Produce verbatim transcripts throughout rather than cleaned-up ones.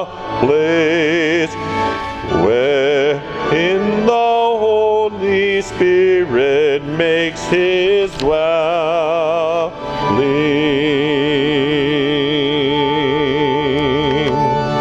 place wherein the Holy Spirit makes his dwelling.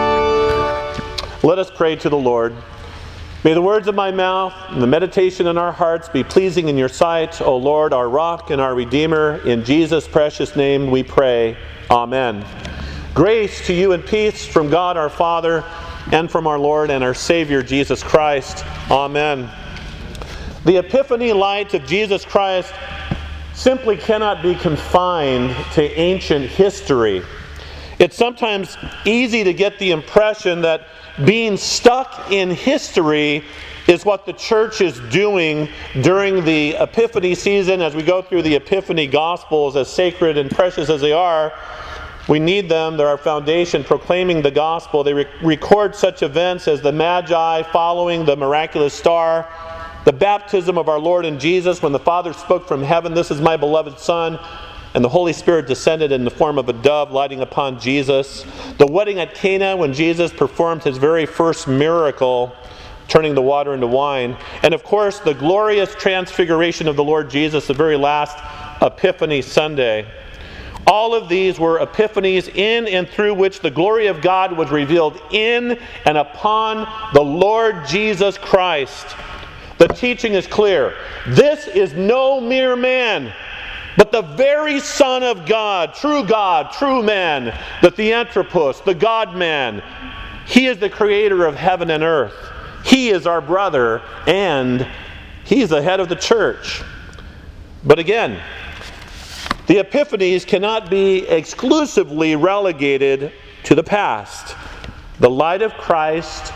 Let us pray to the Lord. May the words of my mouth and the meditation in our hearts be pleasing in your sight, O Lord, our rock and our Redeemer. In Jesus' precious name we pray. Amen. Grace to you and peace from God our Father and from our Lord and our Savior Jesus Christ. Amen. The Epiphany light of Jesus Christ simply cannot be confined to ancient history. It's sometimes easy to get the impression that being stuck in history is what the church is doing during the Epiphany season as we go through the Epiphany Gospels, as sacred and precious as they are. We need them. They're our foundation, proclaiming the gospel. They re- record such events as the Magi following the miraculous star, the baptism of our Lord and Jesus when the Father spoke from heaven, "This is my beloved Son," and the Holy Spirit descended in the form of a dove lighting upon Jesus. The wedding at Cana when Jesus performed his very first miracle, turning the water into wine. And of course, the glorious transfiguration of the Lord Jesus, the very last Epiphany Sunday. All of these were epiphanies in and through which the glory of God was revealed in and upon the Lord Jesus Christ. The teaching is clear. This is no mere man, but the very Son of God, true God, true man, the Theanthropos, the God-man. He is the creator of heaven and earth. He is our brother, and he's the head of the church. But again, the Epiphanies cannot be exclusively relegated to the past. The light of Christ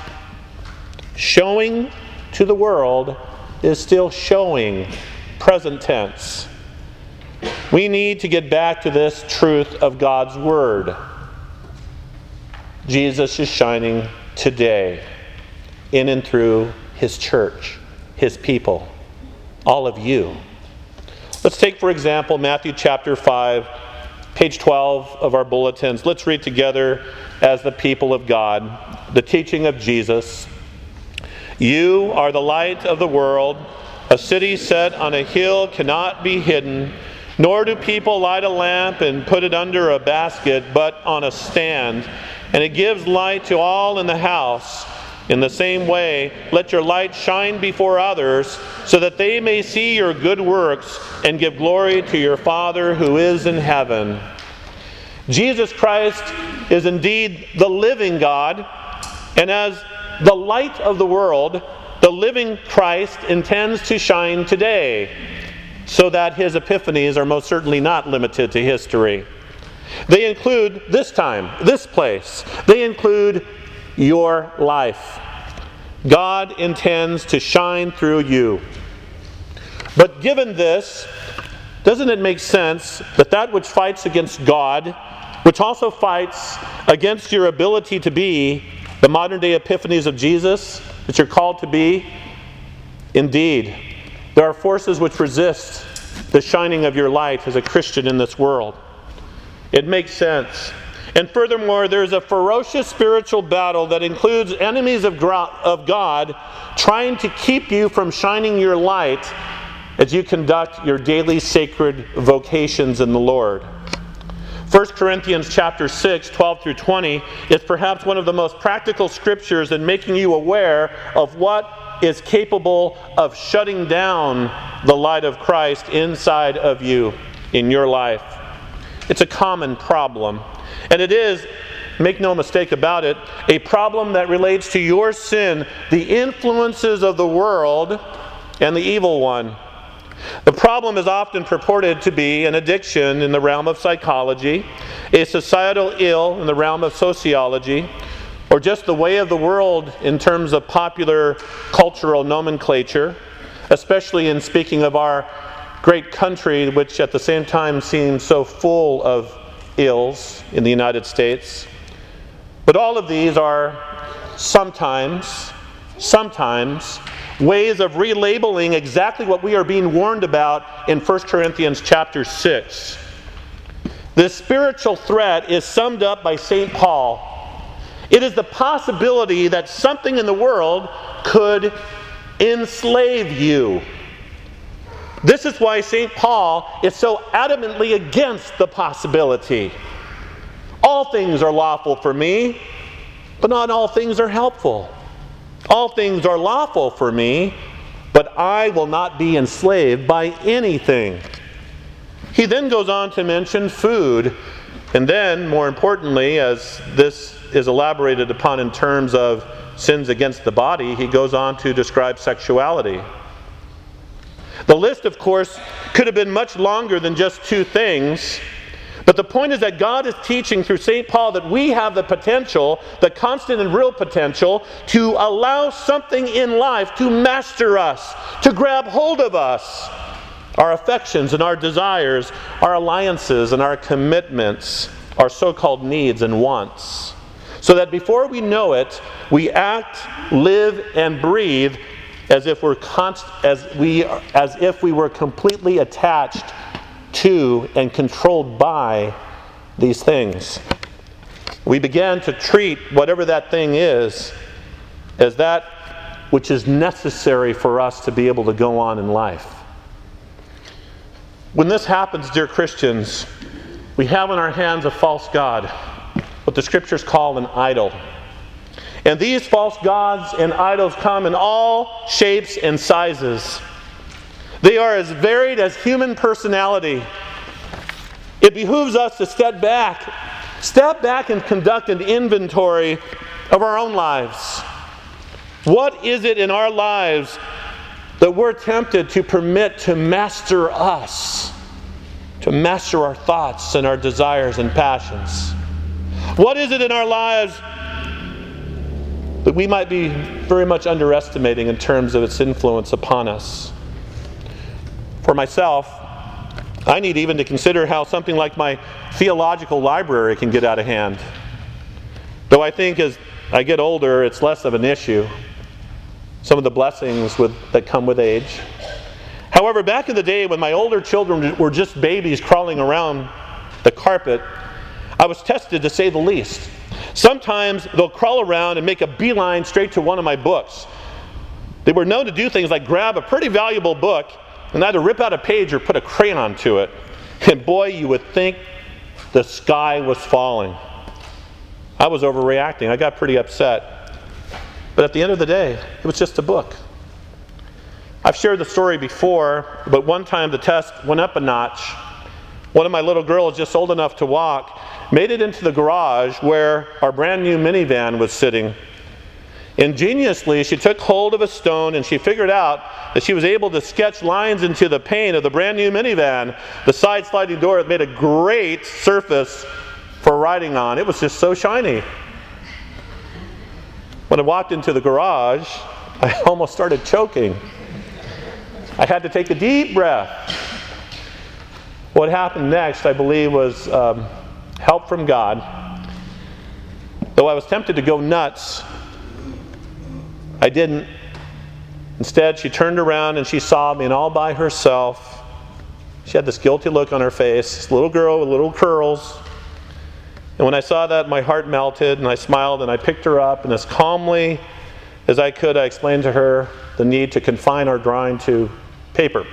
showing to the world is still showing, present tense. We need to get back to this truth of God's Word. Jesus is shining today in and through His church, His people, all of you. Let's take, for example, Matthew chapter five, page twelve of our bulletins. Let's read together as the people of God the teaching of Jesus. "You are the light of the world. A city set on a hill cannot be hidden. Nor do people light a lamp and put it under a basket, but on a stand, and it gives light to all in the house. In the same way, let your light shine before others, so that they may see your good works and give glory to your Father who is in heaven." Jesus Christ is indeed the living God, and as the light of the world, the living Christ intends to shine today, so that his epiphanies are most certainly not limited to history. They include this time, this place. They include your life. God intends to shine through you. But given this, doesn't it make sense that that which fights against God, which also fights against your ability to be the modern day epiphanies of Jesus, that you're called to be, indeed, there are forces which resist the shining of your light as a Christian in this world. It makes sense. And furthermore, there's a ferocious spiritual battle that includes enemies of God trying to keep you from shining your light as you conduct your daily sacred vocations in the Lord. First Corinthians chapter six, twelve through twenty is perhaps one of the most practical scriptures in making you aware of what is capable of shutting down the light of Christ inside of you in your life. It's a common problem. And it is, make no mistake about it, a problem that relates to your sin, the influences of the world, and the evil one. The problem is often purported to be an addiction in the realm of psychology, a societal ill in the realm of sociology, or just the way of the world in terms of popular cultural nomenclature, especially in speaking of our great country, which at the same time seems so full of ills in the United States. But all of these are sometimes, sometimes ways of relabeling exactly what we are being warned about in First Corinthians chapter six. This spiritual threat is summed up by Saint Paul It is the possibility that something in the world could enslave you. This is why Saint Paul is so adamantly against the possibility. All things are lawful for me, but not all things are helpful. All things are lawful for me, but I will not be enslaved by anything. He then goes on to mention food, and then, more importantly, as this is elaborated upon in terms of sins against the body, he goes on to describe sexuality. The list, of course, could have been much longer than just two things, but the point is that God is teaching through Saint Paul that we have the potential, the constant and real potential, to allow something in life to master us, to grab hold of us. Our affections and our desires, our alliances and our commitments, our so-called needs and wants. So that before we know it, we act, live, and breathe as if we're const- as we as if we were completely attached to and controlled by these things. We began to treat whatever that thing is as that which is necessary for us to be able to go on in life. When this happens, dear Christians, we have in our hands a false god, what the Scriptures call an idol. And these false gods and idols come in all shapes and sizes. They are as varied as human personality. It behooves us to step back, step back and conduct an inventory of our own lives. What is it in our lives that we're tempted to permit to master us, to master our thoughts and our desires and passions? What is it in our lives that we might be very much underestimating in terms of its influence upon us? For myself, I need even to consider how something like my theological library can get out of hand. Though I think as I get older, it's less of an issue. Some of the blessings with, that come with age. However, back in the day when my older children were just babies crawling around the carpet, I was tested to say the least. Sometimes they'll crawl around and make a beeline straight to one of my books. They were known to do things like grab a pretty valuable book and either rip out a page or put a crayon onto it. And boy, you would think the sky was falling. I was overreacting. I got pretty upset. But at the end of the day, it was just a book. I've shared the story before, but one time the test went up a notch. One of my little girls, just old enough to walk, made it into the garage where our brand new minivan was sitting. Ingeniously, she took hold of a stone and she figured out that she was able to sketch lines into the paint of the brand new minivan. The side sliding door made a great surface for riding on. It was just so shiny. When I walked into the garage, I almost started choking. I had to take a deep breath. What happened next, I believe, was um, help from God. Though I was tempted to go nuts, I didn't. Instead, she turned around and she saw me, and all by herself, she had this guilty look on her face, this little girl with little curls. And when I saw that, my heart melted, and I smiled, and I picked her up, and as calmly as I could, I explained to her the need to confine our drawing to paper.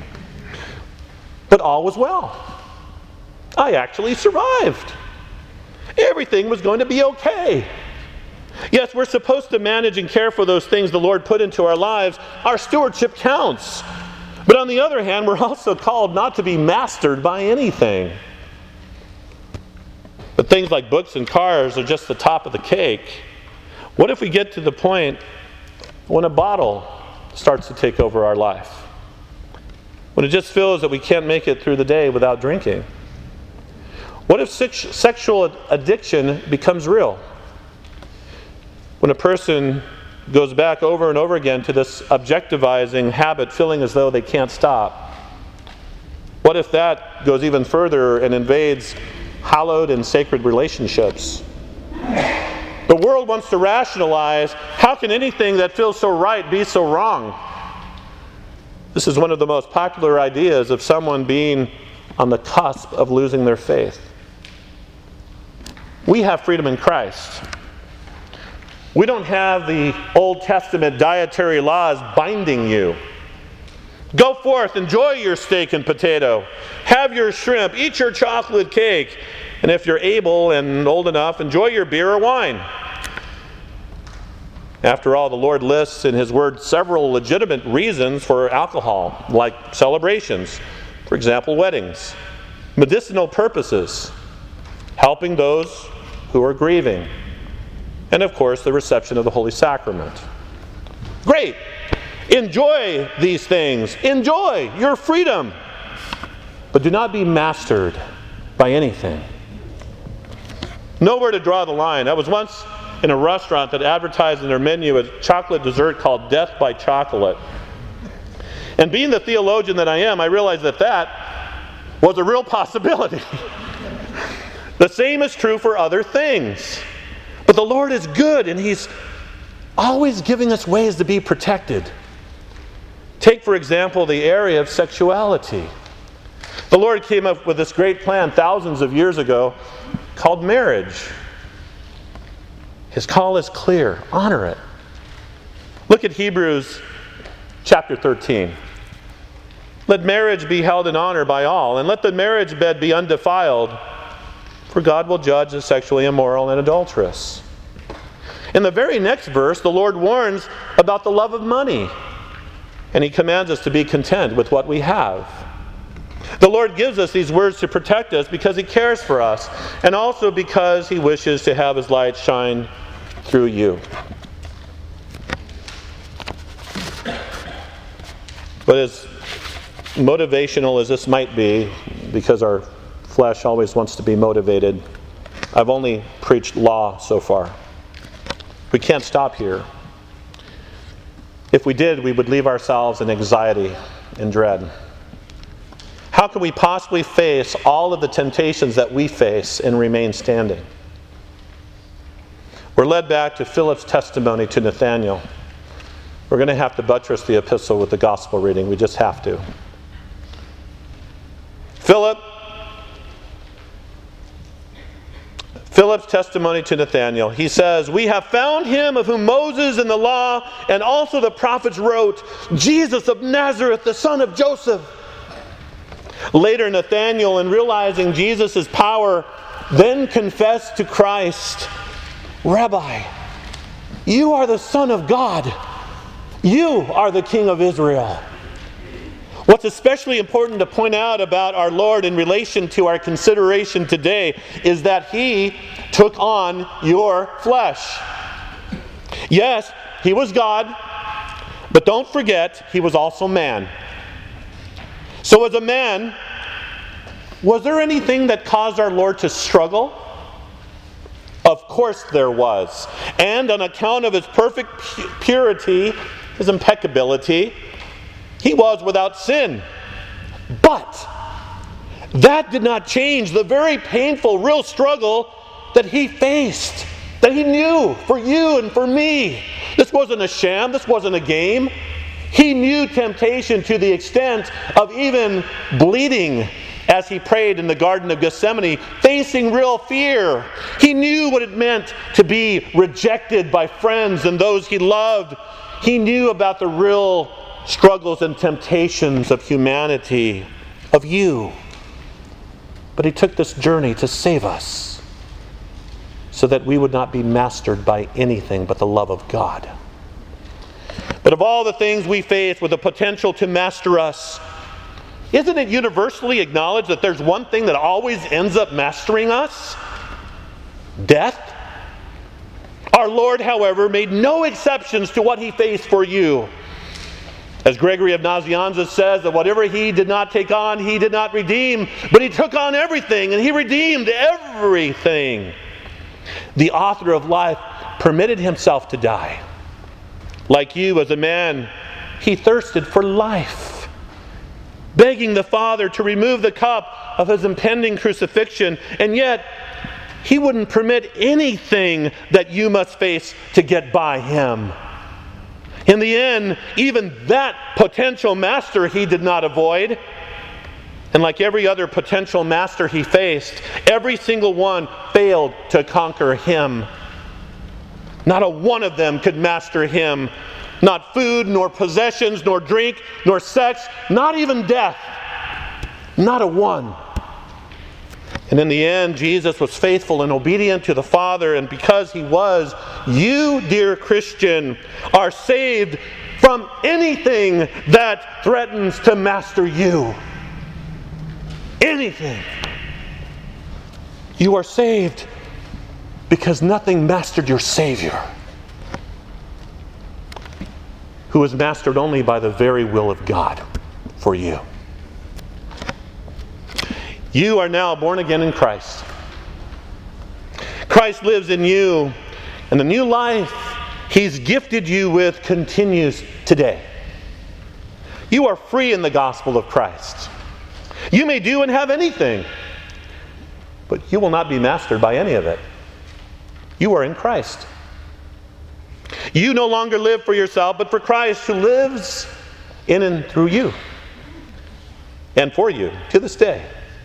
But all was well. I actually survived. Everything was going to be okay. Yes, we're supposed to manage and care for those things the Lord put into our lives. Our stewardship counts. But on the other hand, we're also called not to be mastered by anything. But things like books and cars are just the top of the cake. What if we get to the point when a bottle starts to take over our life? When it just feels that we can't make it through the day without drinking? What if sex- sexual addiction becomes real? When a person goes back over and over again to this objectivizing habit, feeling as though they can't stop? What if that goes even further and invades hallowed and sacred relationships? The world wants to rationalize, how can anything that feels so right be so wrong? This is one of the most popular ideas of someone being on the cusp of losing their faith. We have freedom in Christ. We don't have the Old Testament dietary laws binding you. Go forth, enjoy your steak and potato. Have your shrimp, eat your chocolate cake. And if you're able and old enough, enjoy your beer or wine. After all, the Lord lists in His Word several legitimate reasons for alcohol, like celebrations, for example, weddings, medicinal purposes, helping those who are grieving, and of course, the reception of the Holy Sacrament. Great! Enjoy these things. Enjoy your freedom. But do not be mastered by anything. Know where to draw the line. I was once in a restaurant that advertised in their menu a chocolate dessert called Death by Chocolate. And being the theologian that I am, I realized that that was a real possibility. The same is true for other things. But the Lord is good, and He's always giving us ways to be protected. Take, for example, the area of sexuality. The Lord came up with this great plan thousands of years ago called marriage. His call is clear. Honor it. Look at Hebrews chapter thirteen. Let marriage be held in honor by all, and let the marriage bed be undefiled, for God will judge the sexually immoral and adulterous. In the very next verse, the Lord warns about the love of money, and He commands us to be content with what we have. The Lord gives us these words to protect us because He cares for us, and also because He wishes to have His light shine through you. But as motivational as this might be, because our flesh always wants to be motivated, I've only preached law so far. We can't stop here. If we did, we would leave ourselves in anxiety and dread. How can we possibly face all of the temptations that we face and remain standing? We're led back to Philip's testimony to Nathanael. We're going to have to buttress the epistle with the gospel reading. We just have to. Philip, Philip's testimony to Nathanael. He says, "We have found him of whom Moses and the law and also the prophets wrote, Jesus of Nazareth, the son of Joseph." Later, Nathanael, in realizing Jesus' power, then confessed to Christ, "Rabbi, you are the Son of God. You are the King of Israel." What's especially important to point out about our Lord in relation to our consideration today is that He took on your flesh. Yes, He was God, but don't forget, He was also man. So as a man, was there anything that caused our Lord to struggle? Of course there was. And on account of His perfect purity, His impeccability, He was without sin. But that did not change the very painful, real struggle that He faced, that He knew for you and for me. This wasn't a sham. This wasn't a game. He knew temptation to the extent of even bleeding as He prayed in the Garden of Gethsemane, facing real fear. He knew what it meant to be rejected by friends and those He loved. He knew about the real struggles and temptations of humanity, of you. But He took this journey to save us so that we would not be mastered by anything but the love of God. But of all the things we face with the potential to master us, isn't it universally acknowledged that there's one thing that always ends up mastering us? Death. Our Lord, however, made no exceptions to what He faced for you. As Gregory of Nazianzus says, that whatever He did not take on, He did not redeem, but He took on everything, and He redeemed everything. The author of life permitted Himself to die. Like you, as a man, He thirsted for life, begging the Father to remove the cup of His impending crucifixion, and yet He wouldn't permit anything that you must face to get by Him. In the end, even that potential master He did not avoid. And like every other potential master He faced, every single one failed to conquer Him. Not a one of them could master him. Not food, nor possessions, nor drink, nor sex, not even death. Not a one. And in the end, Jesus was faithful and obedient to the Father, and because he was, you, dear Christian, are saved from anything that threatens to master you. Anything. You are saved because nothing mastered your Savior, who is mastered only by the very will of God for you. You are now born again in Christ. Christ lives in you, and the new life He's gifted you with continues today. You are free in the gospel of Christ. You may do and have anything, but you will not be mastered by any of it. You are in Christ. You no longer live for yourself, but for Christ, who lives in and through you and for you to this day.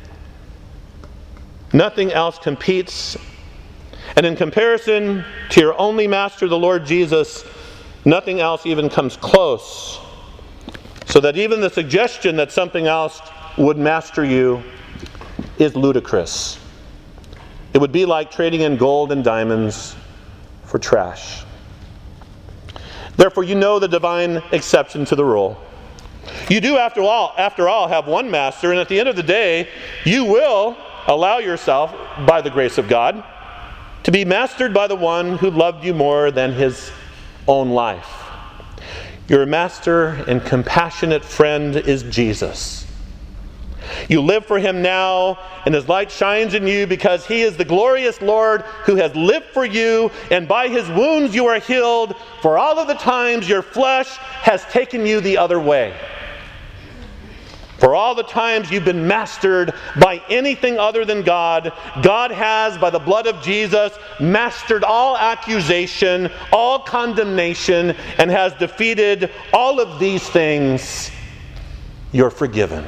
Nothing else competes. And in comparison to your only master, the Lord Jesus, nothing else even comes close. So that even the suggestion that something else would master you is ludicrous. It would be like trading in gold and diamonds for trash. Therefore, you know the divine exception to the rule. You do, after all, after all, have one master, and at the end of the day, you will allow yourself, by the grace of God, to be mastered by the one who loved you more than his own life. Your master and compassionate friend is Jesus. You live for him now, and his light shines in you because he is the glorious Lord who has lived for you, and by his wounds you are healed for all of the times your flesh has taken you the other way. For all the times you've been mastered by anything other than God, God has, by the blood of Jesus, mastered all accusation, all condemnation, and has defeated all of these things. You're forgiven.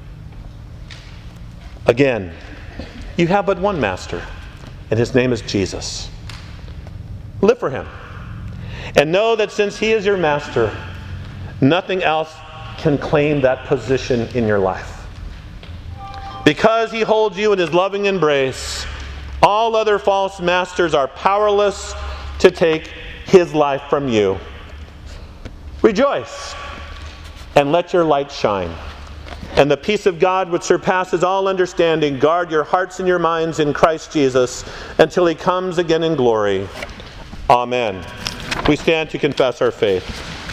Again, you have but one master, and his name is Jesus. Live for him. And know that since he is your master, nothing else can claim that position in your life. Because he holds you in his loving embrace, all other false masters are powerless to take his life from you. Rejoice and let your light shine. And the peace of God, which surpasses all understanding, guard your hearts and your minds in Christ Jesus until he comes again in glory. Amen. We stand to confess our faith.